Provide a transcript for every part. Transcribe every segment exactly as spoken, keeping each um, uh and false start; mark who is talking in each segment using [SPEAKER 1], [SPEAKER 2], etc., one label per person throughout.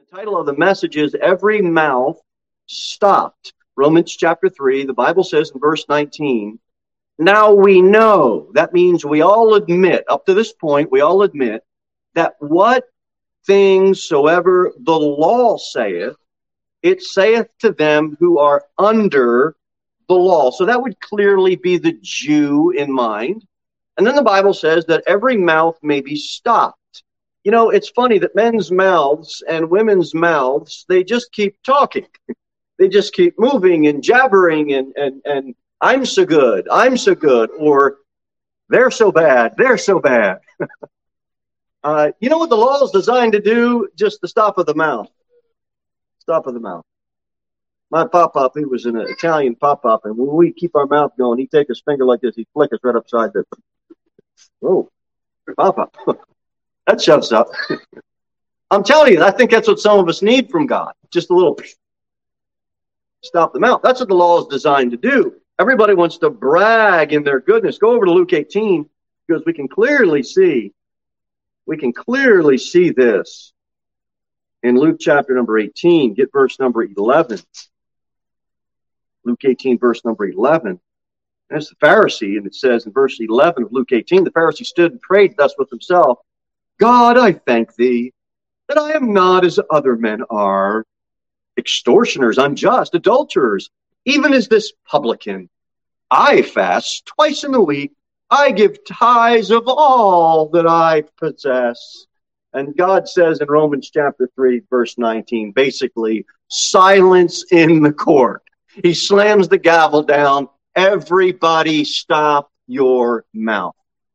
[SPEAKER 1] title of the message is Every Mouth Stopped. Romans chapter three, the Bible says in verse nineteen, now we know, that means we all admit, up to this point, we all admit that what things soever the law saith, it saith to them who are under the law. So that would clearly be the Jew in mind. And then the Bible says that every mouth may be stopped. You know, it's funny that men's mouths and women's mouths, they just keep talking. They just keep moving and jabbering and, and, and I'm so good, I'm so good, or they're so bad, they're so bad. uh, you know what the law is designed to do? Just the stop of the mouth. Stop of the mouth. My pop-up, he was an Italian pop-up, and when we keep our mouth going, he'd take his finger like this, he'd flick us right upside the, oh, pop-up. That shoves up. I'm telling you, I think that's what some of us need from God. Just a little stop the mouth. That's what the law is designed to do. Everybody wants to brag in their goodness. Go over to Luke eighteen, because we can clearly see, we can clearly see this in Luke chapter number eighteen. Get verse number eleven. Luke eighteen, verse number eleven. That's the Pharisee, and it says in verse eleven of Luke eighteen, the Pharisee stood and prayed thus with himself, God, I thank thee that I am not as other men are, extortioners, unjust, adulterers, even as this publican. I fast twice in the week. I give tithes of all that I possess. And God says in Romans chapter three, verse nineteen, basically, silence in the court. He slams the gavel down. Everybody stop your mouth.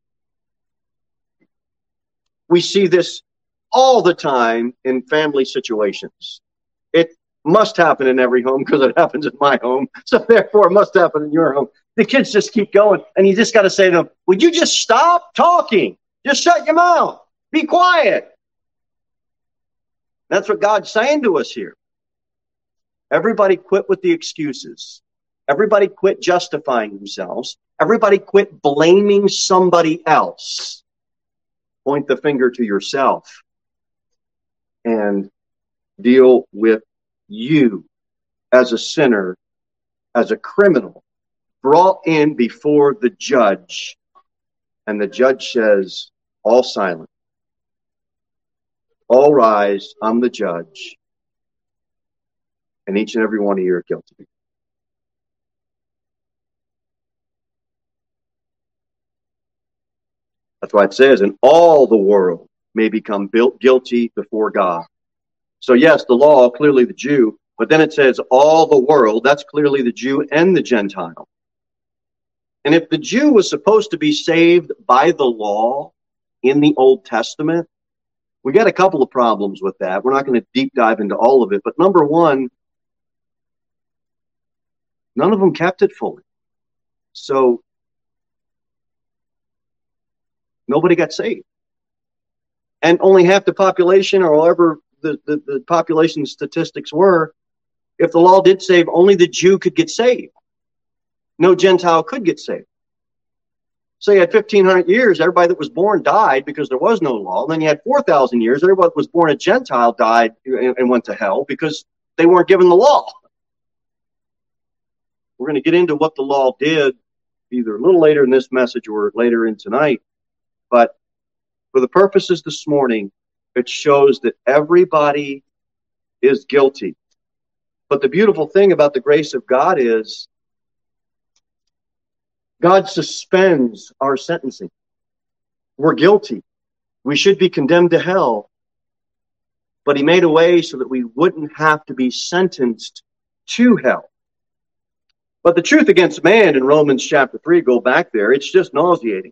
[SPEAKER 1] We see this all the time in family situations. It must happen in every home because it happens in my home. So therefore, it must happen in your home. The kids just keep going. And you just got to say to them, would you just stop talking? Just shut your mouth. Be quiet. That's what God's saying to us here. Everybody quit with the excuses. Everybody quit justifying themselves. Everybody quit blaming somebody else. Point the finger to yourself and deal with you as a sinner, as a criminal, brought in before the judge. And the judge says, all silent. All rise, I'm the judge. And each and every one of you are guilty. That's why it says, and all the world may become guilty before God. So yes, the law, clearly the Jew, but then it says all the world, that's clearly the Jew and the Gentile. And if the Jew was supposed to be saved by the law in the Old Testament, we got a couple of problems with that. We're not going to deep dive into all of it, but number one, none of them kept it fully. So nobody got saved. And only half the population, or however the, the, the population statistics were, if the law did save, only the Jew could get saved. No Gentile could get saved. So you had fifteen hundred years, everybody that was born died because there was no law. And then you had four thousand years, everybody that was born a Gentile died and, and went to hell because they weren't given the law. We're going to get into what the law did either a little later in this message or later in tonight. But for the purposes this morning, it shows that everybody is guilty. But the beautiful thing about the grace of God is God suspends our sentencing. We're guilty. We should be condemned to hell. But he made a way so that we wouldn't have to be sentenced to hell. But the truth against man in Romans chapter three, go back there, it's just nauseating.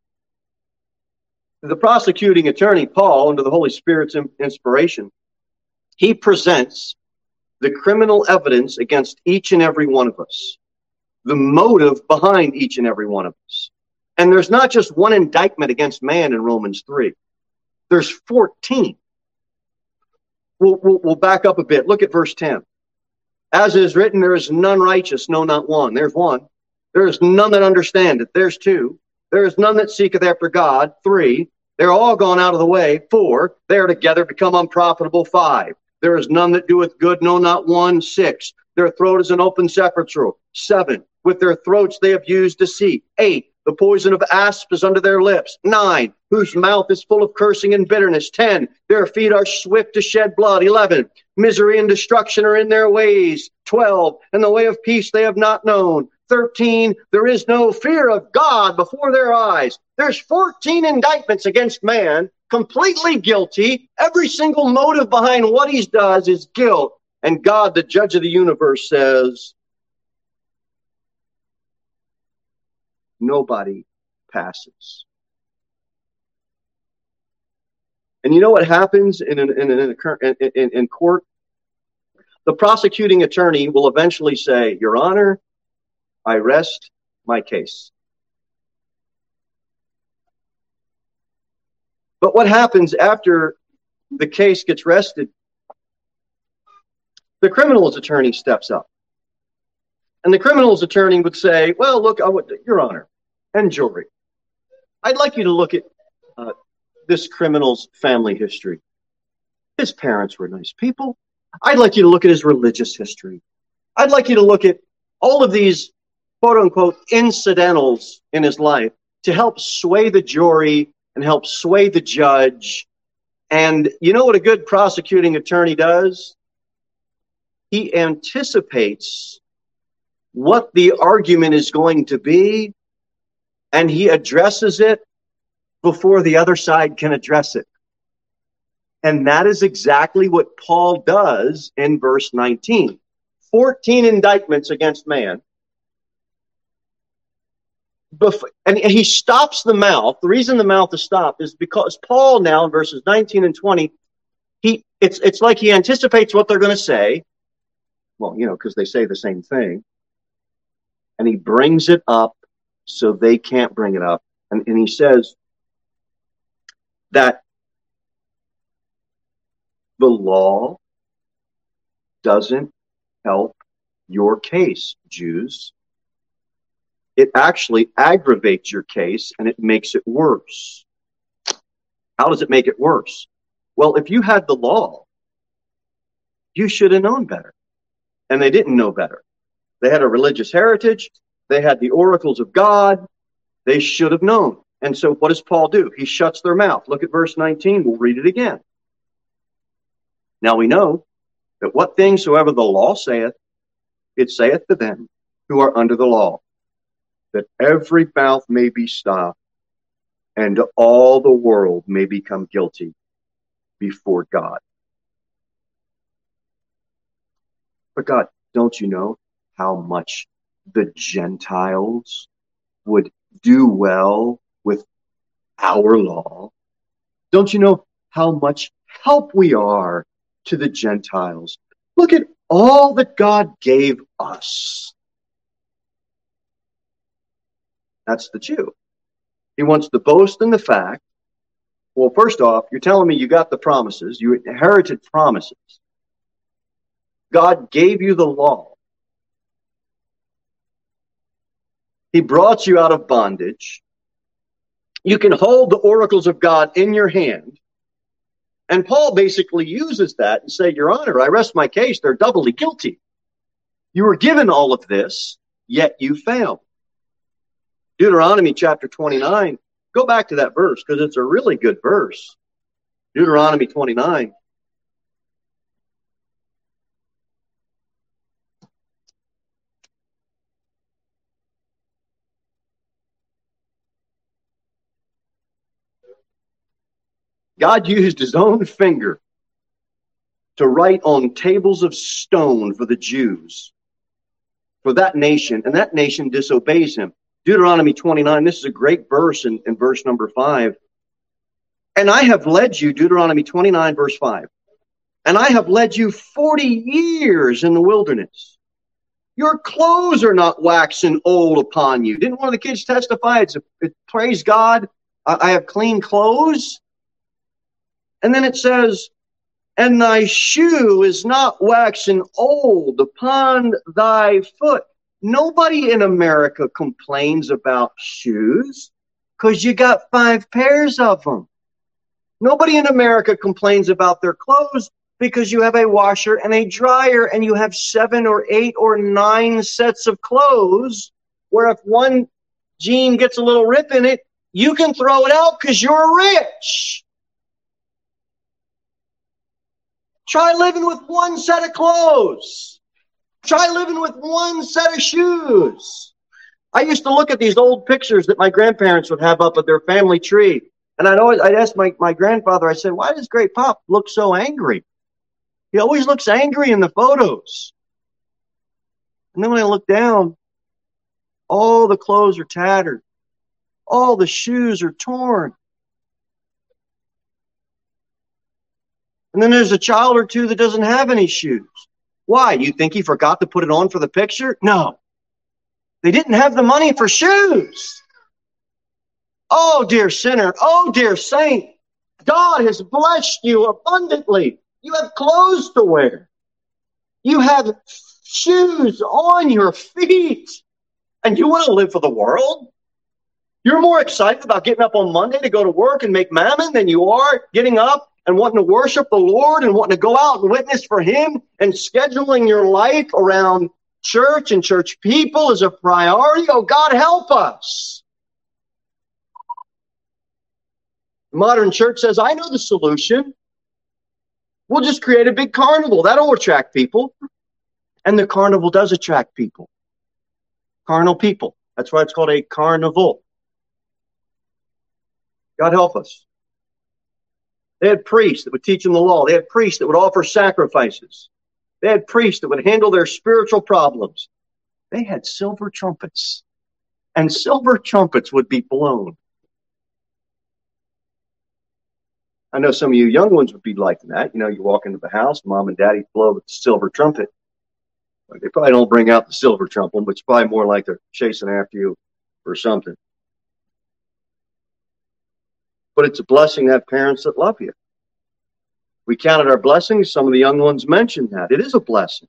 [SPEAKER 1] The prosecuting attorney, Paul, under the Holy Spirit's inspiration, he presents the criminal evidence against each and every one of us, the motive behind each and every one of us. And there's not just one indictment against man in Romans three. There's fourteen. We'll, we'll, we'll back up a bit. Look at verse ten. As it is written, there is none righteous, no, not one. There's one. There is none that understandeth. There's two. There is none that seeketh after God. Three. They're all gone out of the way. Four. They are together become unprofitable. Five. There is none that doeth good, no, not one. Six, their throat is an open sepulchre. Seven, with their throats they have used deceit. Eight, the poison of asp is under their lips. Nine, whose mouth is full of cursing and bitterness. Ten, their feet are swift to shed blood. Eleven, misery and destruction are in their ways. Twelve, and the way of peace they have not known. Thirteen, there is no fear of God before their eyes. There's fourteen indictments against man, completely guilty. Every single motive behind what he does is guilt. And God, the judge of the universe, says, nobody passes. And you know what happens in, in, in, in, in, in court? The prosecuting attorney will eventually say, Your Honor, I rest my case. But what happens after the case gets rested? The criminal's attorney steps up. And the criminal's attorney would say, well, look, I would, Your Honor, and jury, I'd like you to look at uh, this criminal's family history. His parents were nice people. I'd like you to look at his religious history. I'd like you to look at all of these quote-unquote incidentals in his life to help sway the jury and help sway the judge. And you know what a good prosecuting attorney does? He anticipates what the argument is going to be, and he addresses it before the other side can address it. And that is exactly what Paul does in verse nineteen. fourteen indictments against man. Before, and he stops the mouth. The reason the mouth is stopped is because Paul now in verses nineteen and twenty, he it's it's like he anticipates what they're going to say. Well, you know, because they say the same thing. And he brings it up so they can't bring it up. And, and he says that the law doesn't help your case, Jews. It actually aggravates your case and it makes it worse. How does it make it worse? Well, if you had the law, you should have known better. And they didn't know better. They had a religious heritage. They had the oracles of God. They should have known. And so what does Paul do? He shuts their mouth. Look at verse nineteen. We'll read it again. Now we know that what things soever the law saith, it saith to them who are under the law, that every mouth may be stopped, and all the world may become guilty before God. But God, don't you know how much the Gentiles would do well with our law? Don't you know how much help we are to the Gentiles? Look at all that God gave us. That's the Jew. He wants to boast in the fact, well, first off, you're telling me you got the promises, you inherited promises. God gave you the law. He brought you out of bondage. You can hold the oracles of God in your hand. And Paul basically uses that and say, Your Honor, I rest my case. They're doubly guilty. You were given all of this, yet you failed. Deuteronomy chapter twenty-nine. Go back to that verse because it's a really good verse. Deuteronomy twenty-nine. God used his own finger to write on tables of stone for the Jews, for that nation, and that nation disobeys him. Deuteronomy twenty-nine, this is a great verse in, in verse number five. And I have led you, Deuteronomy twenty-nine, verse five, and I have led you forty years in the wilderness. Your clothes are not waxen old upon you. Didn't one of the kids testify? It's a, it, praise God, I, I have clean clothes. And then it says, and thy shoe is not waxen old upon thy foot. Nobody in America complains about shoes because you got five pairs of them. Nobody in America complains about their clothes because you have a washer and a dryer and you have seven or eight or nine sets of clothes where if one jean gets a little rip in it, you can throw it out because you're rich. Try living with one set of clothes. Try living with one set of shoes. I used to look at these old pictures that my grandparents would have up at their family tree. And I'd always, I'd ask my, my grandfather, I said, why does Great Pop look so angry? He always looks angry in the photos. And then when I look down, all the clothes are tattered. All the shoes are torn. And then there's a child or two that doesn't have any shoes. Why? You think he forgot to put it on for the picture? No. They didn't have the money for shoes. Oh, dear sinner. Oh, dear saint. God has blessed you abundantly. You have clothes to wear. You have shoes on your feet. And you want to live for the world? You're more excited about getting up on Monday to go to work and make mammon than you are getting up and wanting to worship the Lord and wanting to go out and witness for Him and scheduling your life around church and church people is a priority. Oh, God, help us. The modern church says, I know the solution. We'll just create a big carnival. That'll attract people. And the carnival does attract people. Carnal people. That's why it's called a carnival. God help us. They had priests that would teach them the law. They had priests that would offer sacrifices. They had priests that would handle their spiritual problems. They had silver trumpets. And silver trumpets would be blown. I know some of you young ones would be like that. You know, you walk into the house, mom and daddy blow with the silver trumpet. They probably don't bring out the silver trumpet, but it's probably more like they're chasing after you or something. But it's a blessing to have parents that love you. We counted our blessings. Some of the young ones mentioned that. It is a blessing.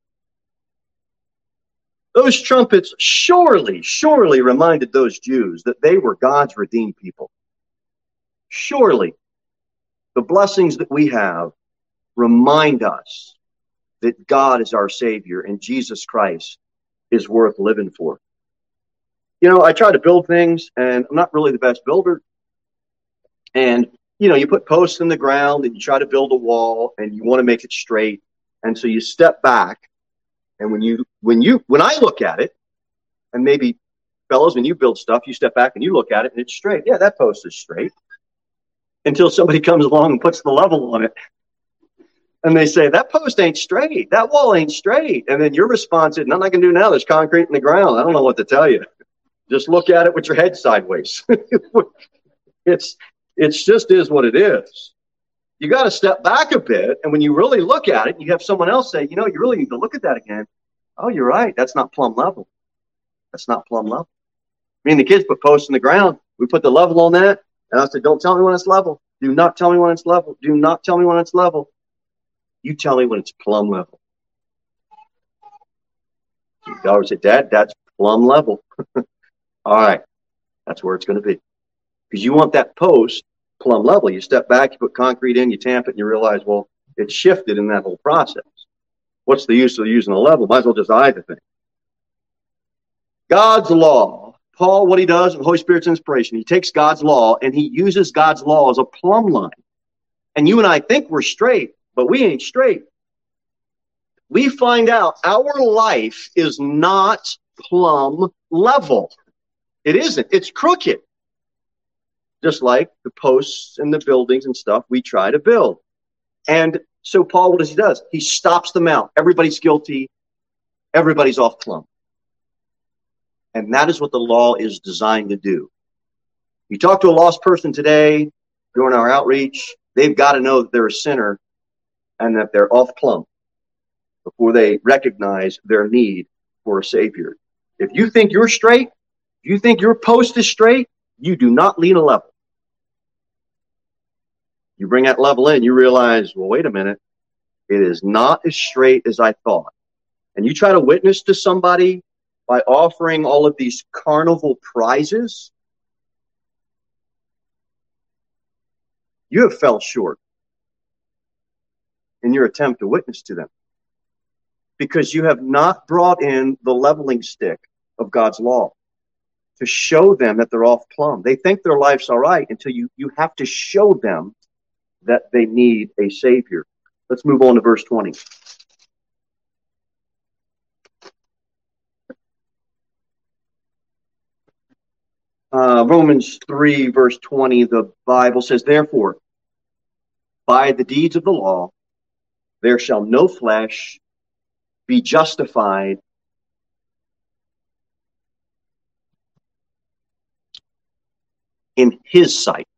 [SPEAKER 1] Those trumpets surely, surely reminded those Jews that they were God's redeemed people. Surely, the blessings that we have remind us that God is our Savior and Jesus Christ is worth living for. You know, I try to build things, and I'm not really the best builder. And, you know, you put posts in the ground and you try to build a wall and you want to make it straight. And so you step back. And when you, when you, when I look at it, and maybe fellows, when you build stuff, you step back and you look at it and it's straight. Yeah, that post is straight. Until somebody comes along and puts the level on it. And they say, that post ain't straight. That wall ain't straight. And then your response is, nothing I can do now. There's concrete in the ground. I don't know what to tell you. Just look at it with your head sideways. it's, it's just is what it is. You got to step back a bit. And when you really look at it, you have someone else say, you know, you really need to look at that again. Oh, you're right. That's not plumb level. That's not plumb level. Me and the kids put posts in the ground. We put the level on that. And I said, don't tell me when it's level. Do not tell me when it's level. Do not tell me when it's level. You tell me when it's plumb level. Your daughter said, Dad, that's plumb level. All right. That's where it's going to be. Because you want that post plumb level. You step back, you put concrete in, you tamp it, and you realize, well, it's shifted in that whole process. What's the use of using a level? Might as well just eye the thing. God's law. Paul, what he does in the Holy Spirit's inspiration, he takes God's law and he uses God's law as a plumb line. And you and I think we're straight, but we ain't straight. We find out our life is not plumb level. It isn't. It's crooked. Just like the posts and the buildings and stuff we try to build. And so Paul, what does he do? He stops them out. Everybody's guilty. Everybody's off plumb. And that is what the law is designed to do. You talk to a lost person today during our outreach, they've got to know that they're a sinner and that they're off plumb before they recognize their need for a Savior. If you think you're straight, if you think your post is straight, you do not lean a level. You bring that level in, you realize, well, wait a minute. It is not as straight as I thought. And you try to witness to somebody by offering all of these carnival prizes, you have fell short. in your attempt to witness to them, because you have not brought in the leveling stick of God's law to show them that they're off plumb. They think their life's all right until you, you have to show them that they need a Savior. Let's move on to verse twenty. Uh, Romans three, verse twenty, the Bible says, therefore, by the deeds of the law, there shall no flesh be justified in his sight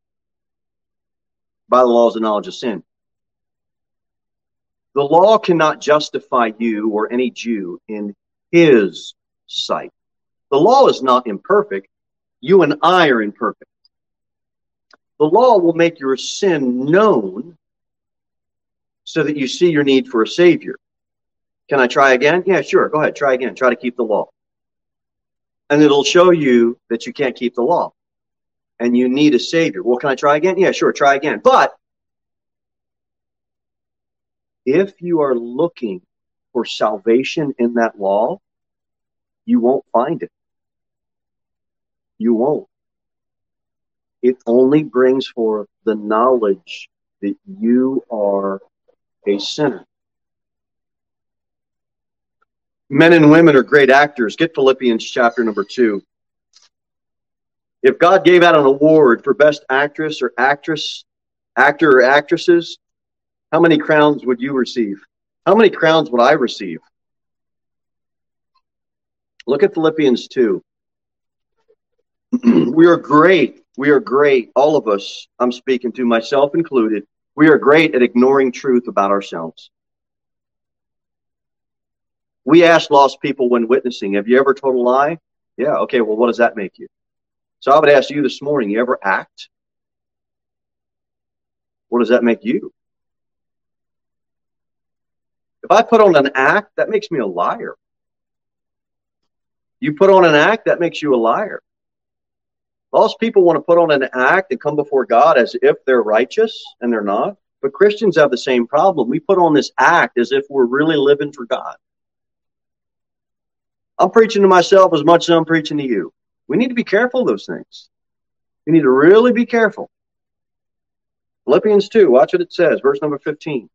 [SPEAKER 1] by the laws of knowledge of sin. The law cannot justify you or any Jew in his sight. The law is not imperfect. You and I are imperfect. The law will make your sin known so that you see your need for a Savior. Can I try again? Yeah, sure. Go ahead. Try again. Try to keep the law. And it'll show you that you can't keep the law. And you need a Savior. Well, can I try again? Yeah, sure. Try again. But if you are looking for salvation in that law, you won't find it. You won't. It only brings forth the knowledge that you are a sinner. Men and women are great actors. Get Philippians chapter number two. If God gave out an award for best actress or actress, actor or actresses, how many crowns would you receive? How many crowns would I receive? Look at Philippians two. We are great. We are great. All of us, I'm speaking to myself included, we are great at ignoring truth about ourselves. We ask lost people when witnessing, have you ever told a lie? Yeah, okay, well, what does that make you? So I would ask you this morning, you ever act? What does that make you? If I put on an act, that makes me a liar. You put on an act, that makes you a liar. Lost people want to put on an act and come before God as if they're righteous, and they're not. But Christians have the same problem. We put on this act as if we're really living for God. I'm preaching to myself as much as I'm preaching to you. We need to be careful of those things. We need to really be careful. Philippians two, watch what it says, verse number fifteen.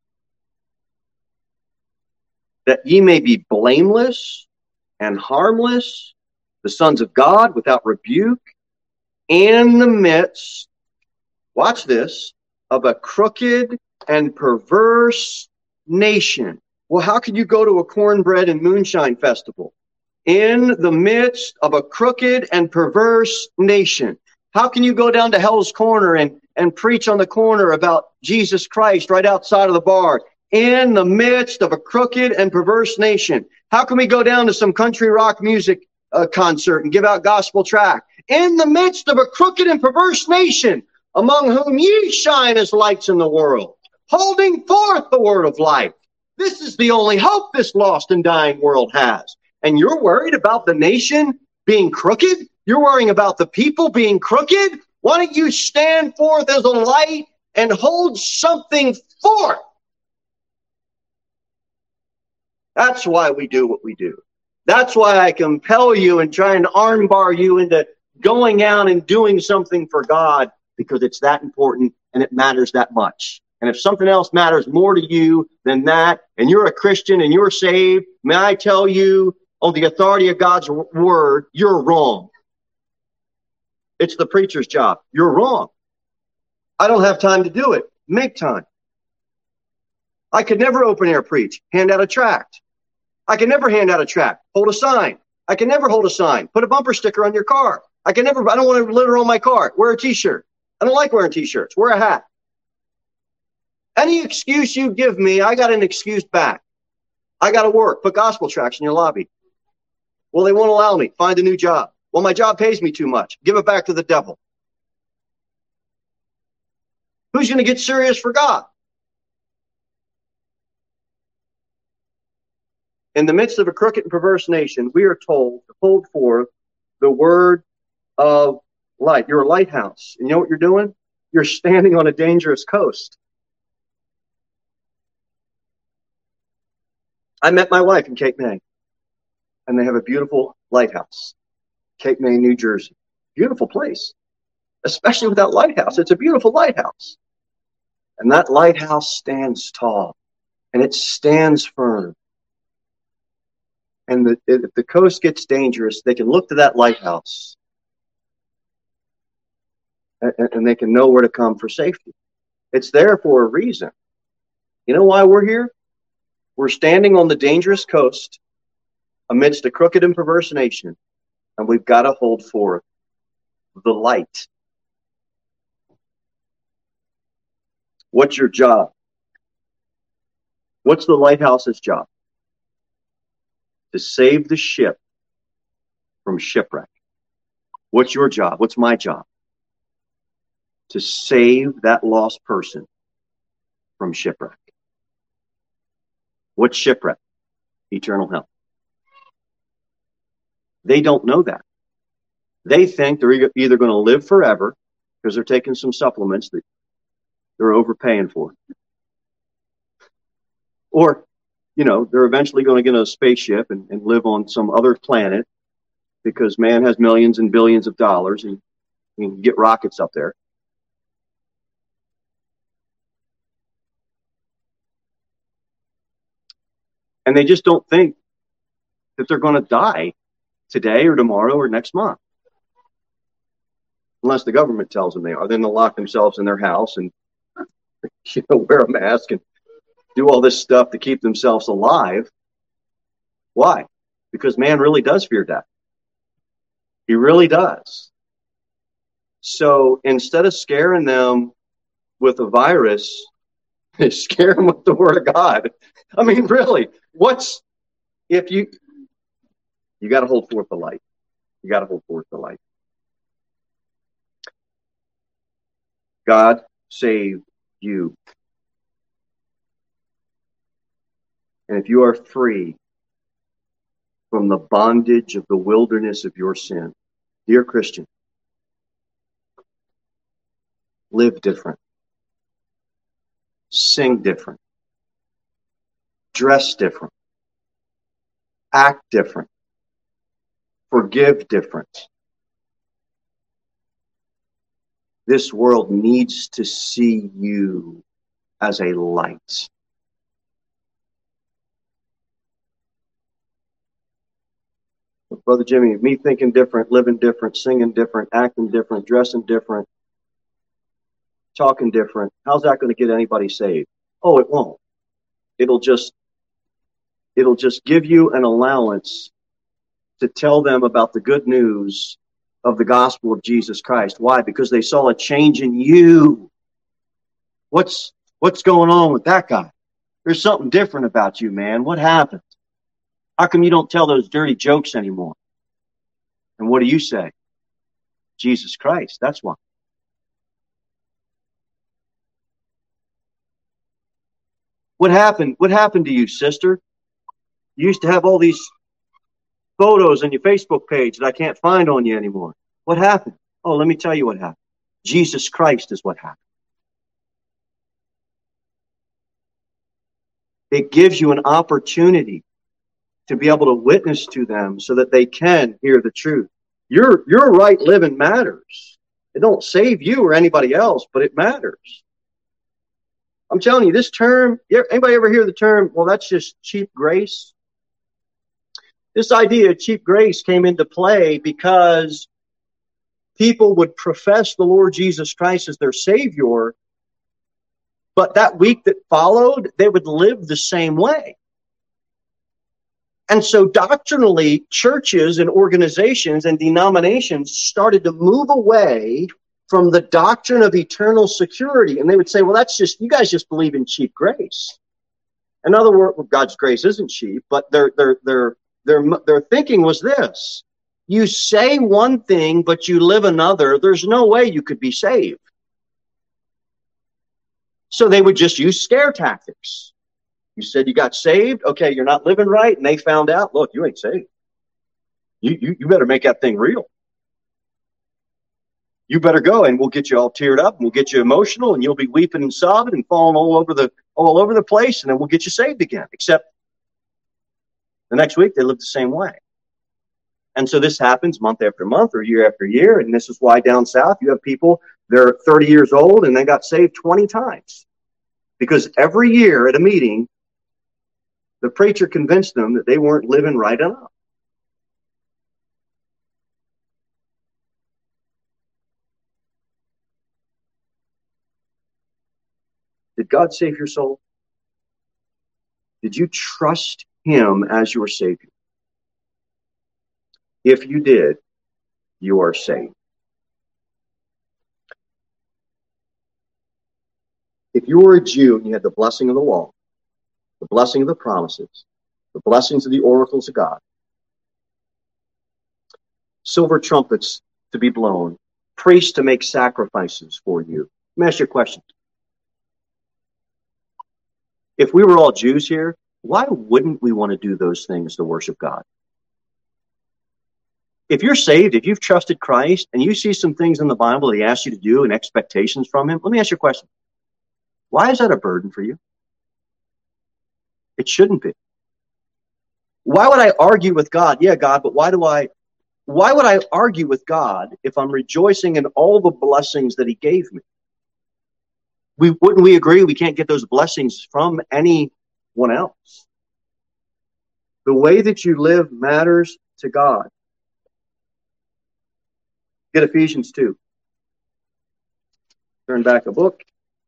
[SPEAKER 1] That ye may be blameless and harmless, the sons of God without rebuke, in the midst, watch this, of a crooked and perverse nation. Well, how can you go to a cornbread and moonshine festival? In the midst of a crooked and perverse nation. How can you go down to Hell's Corner and, and preach on the corner about Jesus Christ right outside of the bar? In the midst of a crooked and perverse nation. How can we go down to some country rock music uh, concert and give out gospel tract? In the midst of a crooked and perverse nation, among whom ye shine as lights in the world, holding forth the word of life. This is the only hope this lost and dying world has. And you're worried about the nation being crooked? You're worrying about the people being crooked? Why don't you stand forth as a light and hold something forth? That's why we do what we do. That's why I compel you and try and armbar you into going out and doing something for God, because it's that important and it matters that much. And if something else matters more to you than that, and you're a Christian and you're saved, may I tell you, on the authority of God's word, you're wrong. It's the preacher's job. You're wrong. I don't have time to do it. Make time. I could never open air preach, hand out a tract. I can never hand out a tract, hold a sign. I can never hold a sign, put a bumper sticker on your car. I can never, I don't want to litter on my car. Wear a t-shirt. I don't like wearing t-shirts. Wear a hat. Any excuse you give me, I got an excuse back. I got to work. Put gospel tracts in your lobby. Well, they won't allow me. Find a new job. Well, my job pays me too much. Give it back to the devil. Who's going to get serious for God? In the midst of a crooked and perverse nation, we are told to hold forth the word of light. You're a lighthouse. And you know what you're doing? You're standing on a dangerous coast. I met my wife in Cape May, and they have a beautiful lighthouse, Cape May, New Jersey. Beautiful place, especially with that lighthouse. It's a beautiful lighthouse. And that lighthouse stands tall, and it stands firm. And the, if the coast gets dangerous, they can look to that lighthouse, and, and they can know where to come for safety. It's there for a reason. You know why we're here? We're standing on the dangerous coast amidst a crooked and perverse nation, and we've got to hold forth the light. What's your job? What's the lighthouse's job? To save the ship from shipwreck. What's your job? What's my job? To save that lost person from shipwreck. What's shipwreck? Eternal hell. They don't know that. They think they're either going to live forever because they're taking some supplements that they're overpaying for, or, you know, they're eventually going to get on a spaceship and, and live on some other planet because man has millions and billions of dollars and you can get rockets up there. And they just don't think that they're going to die today or tomorrow or next month. Unless the government tells them they are. Then they'll lock themselves in their house and, you know, wear a mask and do all this stuff to keep themselves alive. Why? Because man really does fear death. He really does. So instead of scaring them with a virus, scare them with the Word of God. I mean, really, what's, if you, you got to hold forth the light. You got to hold forth the light. God save you. And if you are free from the bondage of the wilderness of your sin, dear Christian, live different. Sing different. Dress different. Act different. Forgive different. This world needs to see you as a light. Brother Jimmy, me thinking different, living different, singing different, acting different, dressing different, talking different, how's that going to get anybody saved? Oh, it won't. It'll just, it'll just give you an allowance to tell them about the good news of the gospel of Jesus Christ. Why? Because they saw a change in you. What's, what's going on with that guy? There's something different about you, man. What happened? How come you don't tell those dirty jokes anymore? And what do you say? Jesus Christ, that's why. What happened? What happened to you, sister? You used to have all these photos on your Facebook page that I can't find on you anymore. What happened? Oh, let me tell you what happened. Jesus Christ is what happened. It gives you an opportunity to be able to witness to them so that they can hear the truth. Your, your right living matters. It don't save you or anybody else, but it matters. I'm telling you, this term, anybody ever hear the term, well, that's just cheap grace? This idea of cheap grace came into play because people would profess the Lord Jesus Christ as their Savior, but that week that followed, they would live the same way. And so doctrinally, churches and organizations and denominations started to move away from the doctrine of eternal security. And they would say, well, that's just, you guys just believe in cheap grace. In other words, well, God's grace isn't cheap, but their, their, their, their, their thinking was this. You say one thing, but you live another. There's no way you could be saved. So they would just use scare tactics. You said you got saved. Okay, you're not living right. And they found out, look, you ain't saved. You, you, you better make that thing real. You better go and we'll get you all teared up and we'll get you emotional and you'll be weeping and sobbing and falling all over the all over the place and then we'll get you saved again. Except The next week, they live the same way. And so this happens month after month or year after year. And this is why down south you have people, they're thirty years old and they got saved twenty times. Because every year at a meeting, the preacher convinced them that they weren't living right enough. Did God save your soul? Did you trust him as your Savior? If you did, you are saved. If you were a Jew and you had the blessing of the law, the blessing of the promises, the blessings of the oracles of God, silver trumpets to be blown, priests to make sacrifices for you. Let me ask you a question. If we were all Jews here, why wouldn't we want to do those things to worship God? If you're saved, if you've trusted Christ, and you see some things in the Bible that he asks you to do and expectations from him, let me ask you a question. Why is that a burden for you? It shouldn't be. Why would I argue with God? Yeah, God, but why do I, why would I argue with God if I'm rejoicing in all the blessings that he gave me? We, wouldn't we agree we can't get those blessings from anyone else? The way that you live matters to God. Get Ephesians two. Turn back a book.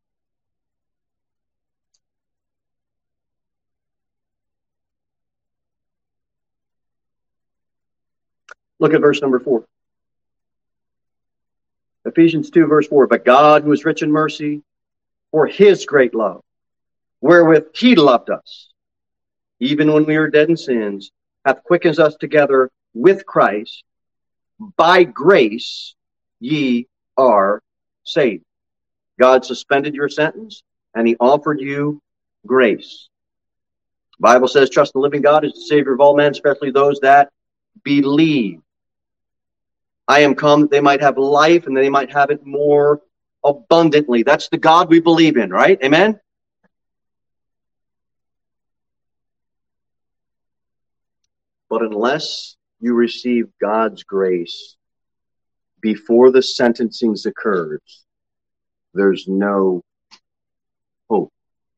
[SPEAKER 1] Look at verse number four. Ephesians two, verse four. But God, who is rich in mercy, for his great love, wherewith he loved us, even when we were dead in sins, hath quickened us together with Christ. By grace ye are saved. God suspended your sentence, and he offered you grace. The Bible says, trust the living God as the Savior of all men, especially those that believe. I am come that they might have life, and they might have it more abundantly. That's the God we believe in, right? Amen? But unless you receive God's grace before the sentencing occurs, there's no hope.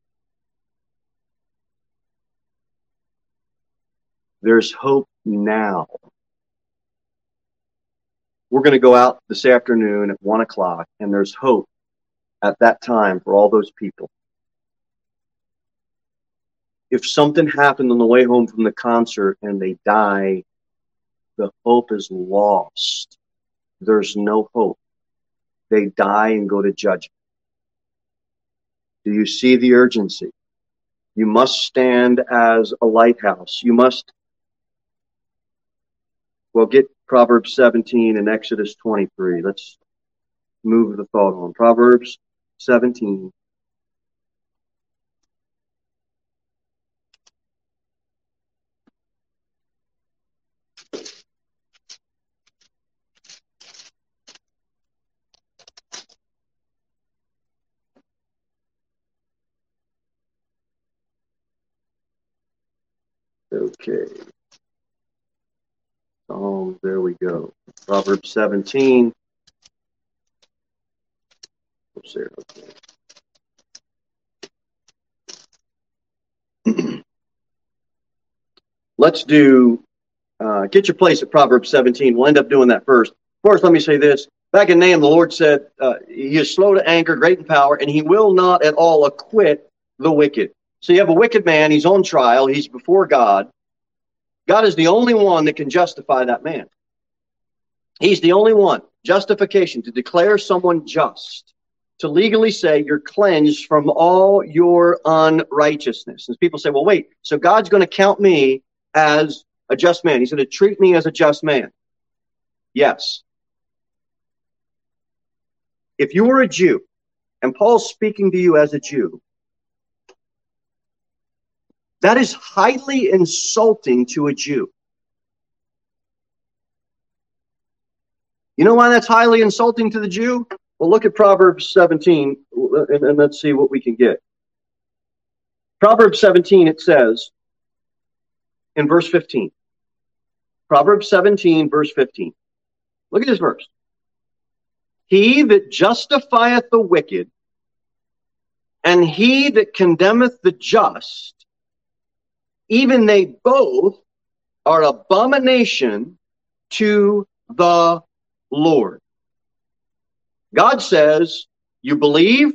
[SPEAKER 1] There's hope now. We're going to go out this afternoon at one o'clock, and there's hope at that time for all those people. If something happened on the way home from the concert and they die, the hope is lost. There's no hope. They die and go to judgment. Do you see the urgency? You must stand as a lighthouse. You must, well, get Proverbs seventeen and Exodus twenty-three. Let's move the thought on. Proverbs seventeen. Okay. Oh, there we go. Proverbs seventeen. Oops, there. Okay. Let's do, uh, get your place at Proverbs seventeen. We'll end up doing that first. First, let me say this. Back in Nahum, the Lord said, uh, he is slow to anger, great in power, and he will not at all acquit the wicked. So you have a wicked man, he's on trial, he's before God. God is the only one that can justify that man. He's the only one. Justification, to declare someone just, to legally say you're cleansed from all your unrighteousness. And people say, well, wait, so God's going to count me as a just man. He's going to treat me as a just man. Yes. If you were a Jew, and Paul's speaking to you as a Jew, that is highly insulting to a Jew. You know why that's highly insulting to the Jew? Well, look at Proverbs seventeen, and, and let's see what we can get. Proverbs seventeen, it says, in verse fifteen. Proverbs seventeen, verse fifteen. Look at this verse. He that justifieth the wicked, and he that condemneth the just, even they both are abomination to the Lord. God says, you believe,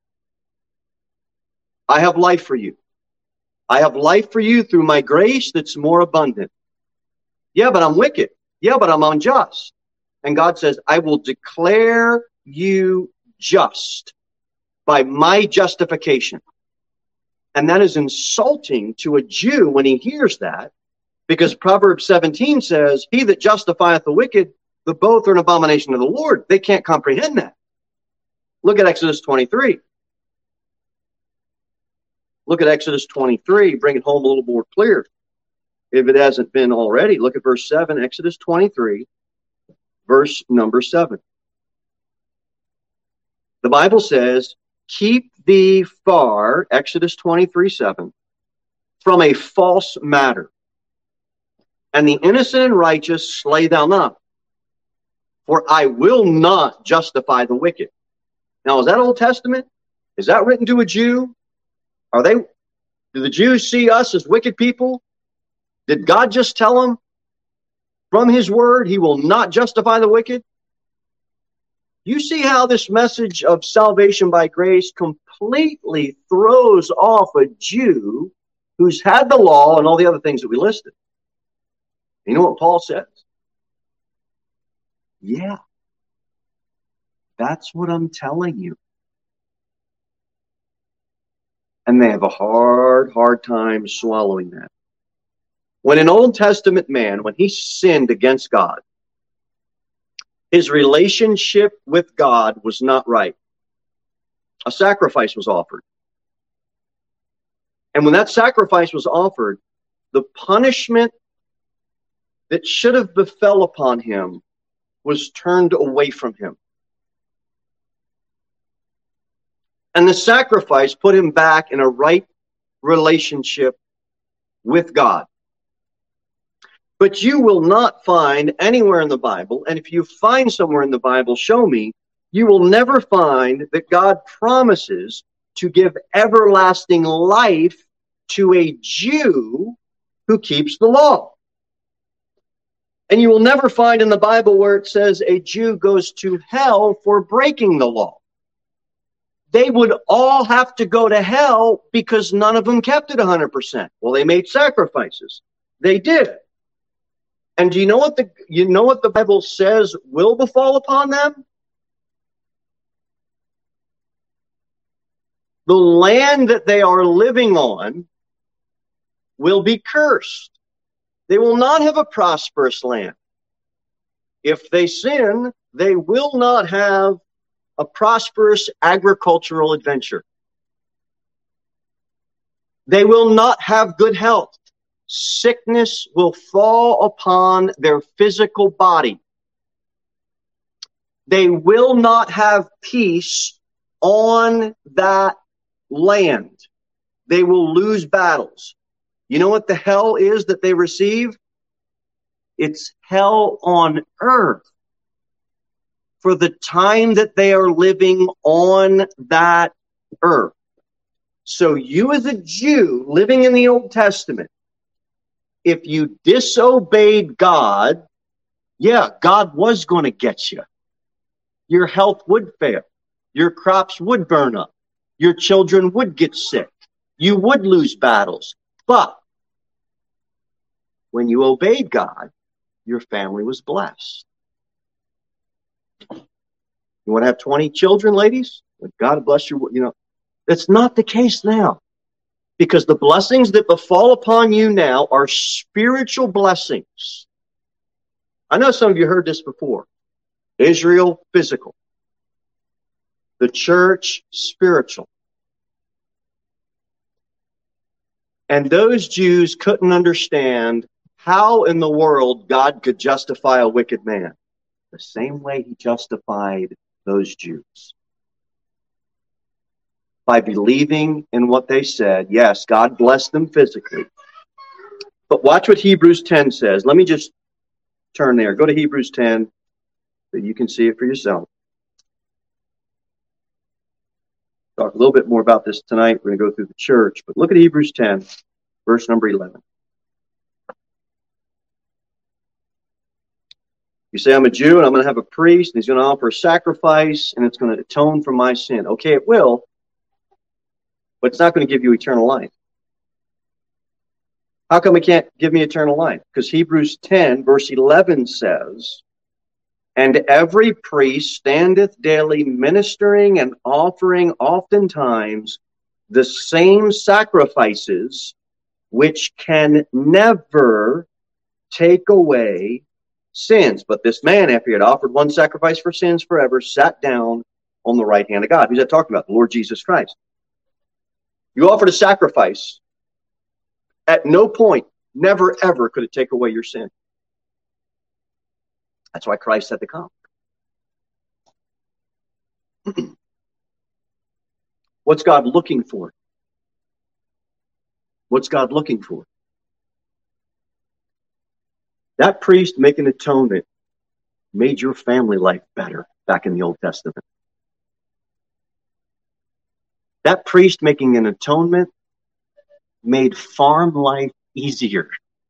[SPEAKER 1] I have life for you. I have life for you through my grace that's more abundant. Yeah, but I'm wicked. Yeah, but I'm unjust. And God says, I will declare you just by my justification. And that is insulting to a Jew when he hears that, because Proverbs seventeen says, he that justifieth the wicked, the both are an abomination to the Lord. They can't comprehend that. Look at Exodus twenty-three. Look at Exodus twenty-three. Bring it home a little more clear, if it hasn't been already. Look at verse seven, Exodus twenty-three, verse number seven. The Bible says, keep thee far, Exodus twenty-three, seven, from a false matter, and the innocent and righteous slay thou not. For I will not justify the wicked. Now, is that Old Testament? Is that written to a Jew? Are they, do the Jews see us as wicked people? Did God just tell them from his word he will not justify the wicked? You see how this message of salvation by grace completely throws off a Jew who's had the law and all the other things that we listed. You know what Paul says? Yeah, that's what I'm telling you. And they have a hard, hard time swallowing that. When an Old Testament man, when he sinned against God, his relationship with God was not right. A sacrifice was offered. And when that sacrifice was offered, the punishment that should have befell upon him was turned away from him. And the sacrifice put him back in a right relationship with God. But you will not find anywhere in the Bible, and if you find somewhere in the Bible, show me, you will never find that God promises to give everlasting life to a Jew who keeps the law. And you will never find in the Bible where it says a Jew goes to hell for breaking the law. They would all have to go to hell because none of them kept it one hundred percent. Well, they made sacrifices. They did. And do you know what the you know what the Bible says will befall upon them? The land that they are living on will be cursed. They will not have a prosperous land. If they sin, they will not have a prosperous agricultural adventure. They will not have good health. Sickness will fall upon their physical body. They will not have peace on that land. They will lose battles. You know what the hell is that they receive? It's hell on earth for the time that they are living on that earth. So you as a Jew living in the Old Testament, if you disobeyed God, yeah, God was going to get you. Your health would fail. Your crops would burn up. Your children would get sick. You would lose battles. But when you obeyed God, your family was blessed. You want to have twenty children, ladies? God bless you. You know, that's not the case now. Because the blessings that befall upon you now are spiritual blessings. I know some of you heard this before. Israel, physical. The church, spiritual. And those Jews couldn't understand how in the world God could justify a wicked man. The same way he justified those Jews. By believing in what they said. Yes, God blessed them physically. But watch what Hebrews ten says. Let me just turn there. Go to Hebrews ten so you can see it for yourself. Talk a little bit more about this tonight. We're going to go through the church. But look at Hebrews ten, verse number eleven. You say, I'm a Jew and I'm going to have a priest and he's going to offer a sacrifice and it's going to atone for my sin. Okay, it will, but it's not going to give you eternal life. How come it can't give me eternal life? Because Hebrews ten, verse eleven says, and every priest standeth daily ministering and offering oftentimes the same sacrifices which can never take away sins. But this man, after he had offered one sacrifice for sins forever, sat down on the right hand of God. Who's that talking about? The Lord Jesus Christ. You offered a sacrifice. At no point, never ever could it take away your sin. That's why Christ had to come. What's God looking for? What's God looking for? That priest making atonement made your family life better back in the Old Testament. That priest making an atonement made farm life easier.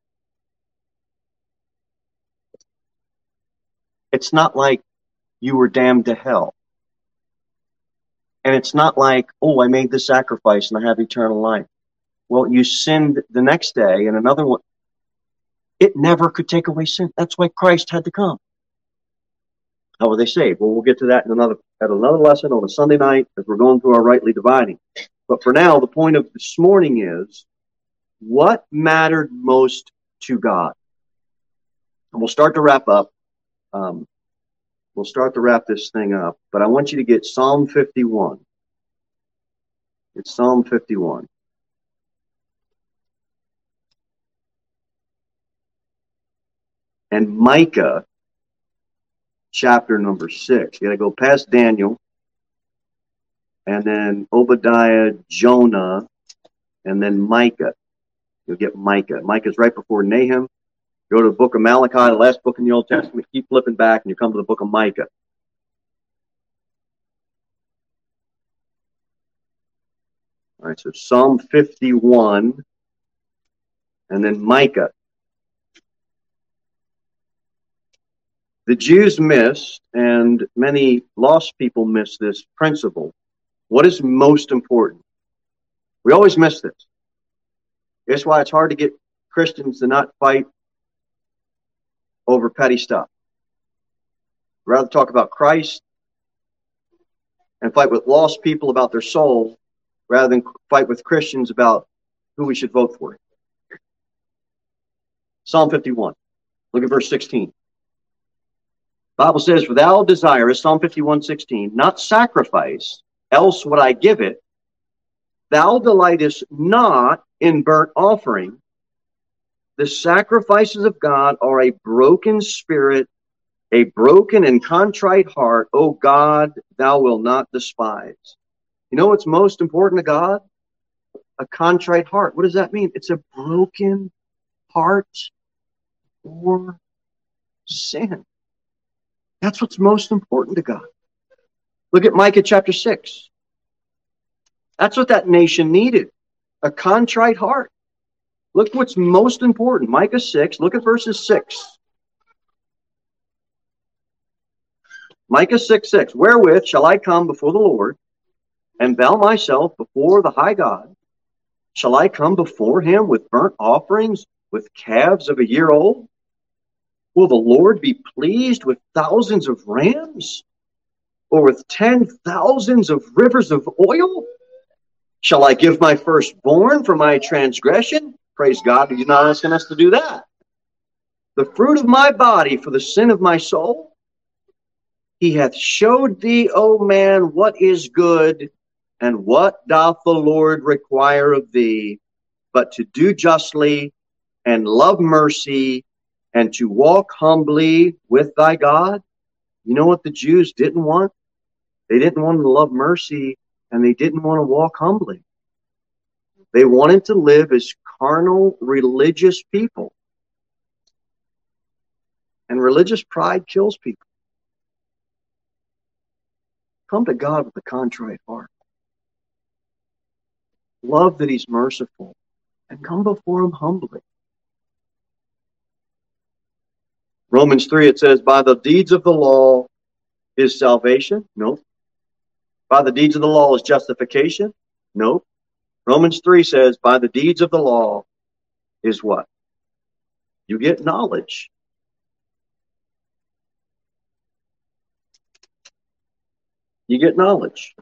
[SPEAKER 1] It's not like you were damned to hell. And it's not like, oh, I made the sacrifice and I have eternal life. Well, you sinned the next day and another one. It never could take away sin. That's why Christ had to come. How were they saved? Well, we'll get to that in another at another lesson on a Sunday night as we're going through our rightly dividing. But for now, the point of this morning is, what mattered most to God? And we'll start to wrap up. Um, we'll start to wrap this thing up. But I want you to get Psalm fifty-one. It's Psalm fifty-one. And Micah, chapter number six. You got to go past Daniel, and then Obadiah, Jonah, and then Micah. You'll get Micah. Micah's right before Nahum. Go to the book of Malachi, the last book in the Old Testament. Keep flipping back, and you come to the book of Micah. All right, so Psalm fifty-one, and then Micah. The Jews missed, and many lost people miss this principle. What is most important? We always miss this. That's why it's hard to get Christians to not fight over petty stuff. Rather talk about Christ and fight with lost people about their soul rather than fight with Christians about who we should vote for. Psalm fifty-one. Look at verse sixteen. The Bible says, for thou desirest, Psalm fifty-one, sixteen, not sacrifice, else would I give it. Thou delightest not in burnt offering. The sacrifices of God are a broken spirit, a broken and contrite heart. O God, thou wilt not despise. You know what's most important to God? A contrite heart. What does that mean? It's a broken heart for sin. That's what's most important to God. Look at Micah chapter six. That's what that nation needed. A contrite heart. Look what's most important. Micah six, look at verses six. Micah six, six. Wherewith shall I come before the Lord and bow myself before the high God? Shall I come before him with burnt offerings, with calves of a year old? Will the Lord be pleased with thousands of rams, or with ten thousands of rivers of oil? Shall I give my firstborn for my transgression? Praise God, he's not asking us to do that. The fruit of my body for the sin of my soul. He hath showed thee, O man, what is good, and what doth the Lord require of thee, but to do justly, and love mercy, and to walk humbly with thy God. You know what the Jews didn't want? They didn't want to love mercy, and they didn't want to walk humbly. They wanted to live as carnal, religious people. And religious pride kills people. Come to God with a contrite heart. Love that He's merciful. And come before Him humbly. Romans three, it says, by the deeds of the law is salvation? No. By the deeds of the law is justification? No. Romans three says, by the deeds of the law is what? You get knowledge. You get knowledge.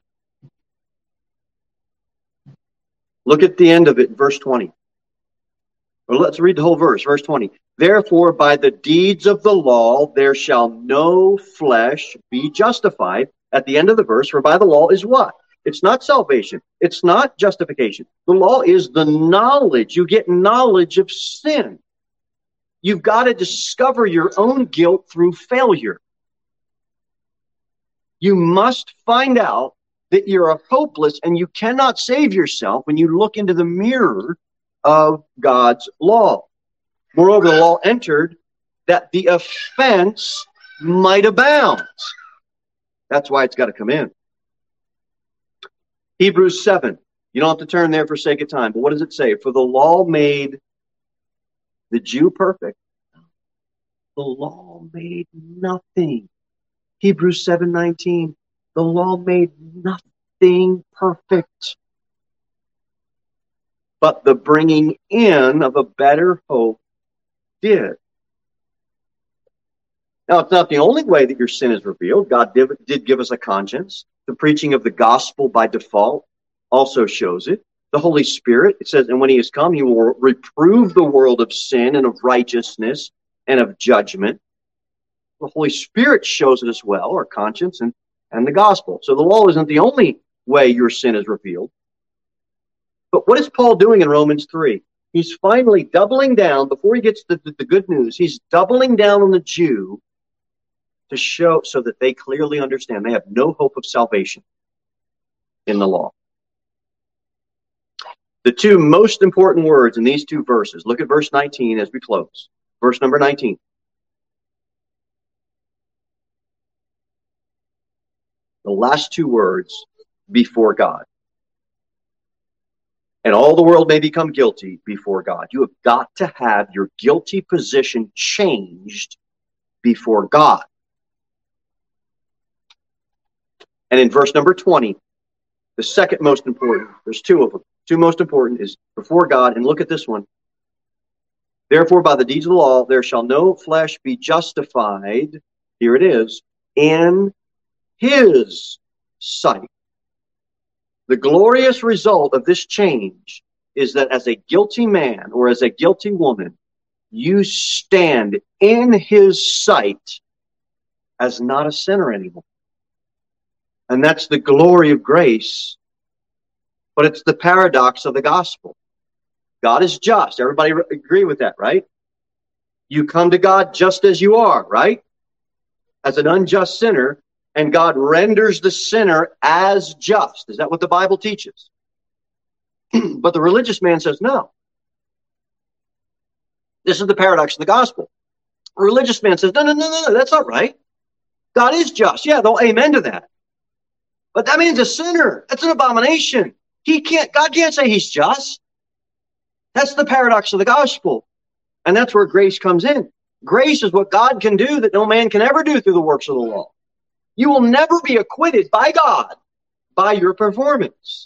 [SPEAKER 1] Look at the end of it, verse twenty. Or let's read the whole verse, verse twenty. Therefore, by the deeds of the law, there shall no flesh be justified. At the end of the verse, for by the law is what? It's not salvation. It's not justification. The law is the knowledge. You get knowledge of sin. You've got to discover your own guilt through failure. You must find out that you're hopeless and you cannot save yourself when you look into the mirror of God's law. Moreover, the law entered that the offense might abound. That's why it's got to come in. Hebrews seven. You don't have to turn there for sake of time, but what does it say? For the law made the Jew perfect. The law made nothing. Hebrews seven nineteen. The law made nothing perfect. But the bringing in of a better hope did. Now, it's not the only way that your sin is revealed. God did, did give us a conscience. The preaching of the gospel by default also shows it. The Holy Spirit, it says, and when He has come, He will reprove the world of sin and of righteousness and of judgment. The Holy Spirit shows it as well, our conscience and, and the gospel. So the law isn't the only way your sin is revealed. But what is Paul doing in Romans three? He's finally doubling down, before he gets to the, the good news, he's doubling down on the Jew to show, so that they clearly understand they have no hope of salvation in the law. The two most important words in these two verses, look at verse nineteen as we close. Verse number nineteen. The last two words, before God. And all the world may become guilty before God. You have got to have your guilty position changed before God. And in verse number twenty, the second most important, there's two of them. Two most important is before God. And look at this one. Therefore, by the deeds of the law, there shall no flesh be justified, here it is, in His sight. The glorious result of this change is that as a guilty man or as a guilty woman, you stand in His sight as not a sinner anymore. And that's the glory of grace, but it's the paradox of the gospel. God is just. Everybody agree with that, right? You come to God just as you are, right? As an unjust sinner, and God renders the sinner as just. Is that what the Bible teaches? But the religious man says, no. This is the paradox of the gospel. A religious man says, no, no, no, no, no, that's not right. God is just. Yeah, they'll amen to that. But that means a sinner. That's an abomination. He can't, God can't say He's just. That's the paradox of the gospel. And that's where grace comes in. Grace is what God can do that no man can ever do through the works of the law. You will never be acquitted by God by your performance.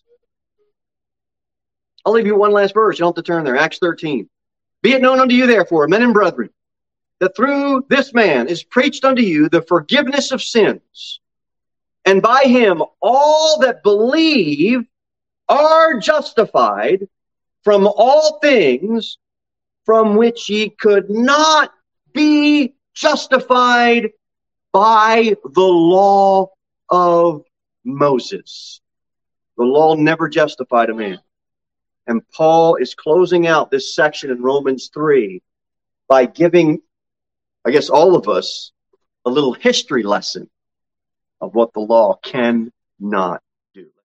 [SPEAKER 1] I'll leave you one last verse. You don't have to turn there. Acts thirteen. Be it known unto you, therefore, men and brethren, that through this man is preached unto you the forgiveness of sins. And by Him all that believe are justified from all things from which ye could not be justified by the law of Moses. The law never justified a man. And Paul is closing out this section in Romans three by giving, I guess, all of us a little history lesson of what the law cannot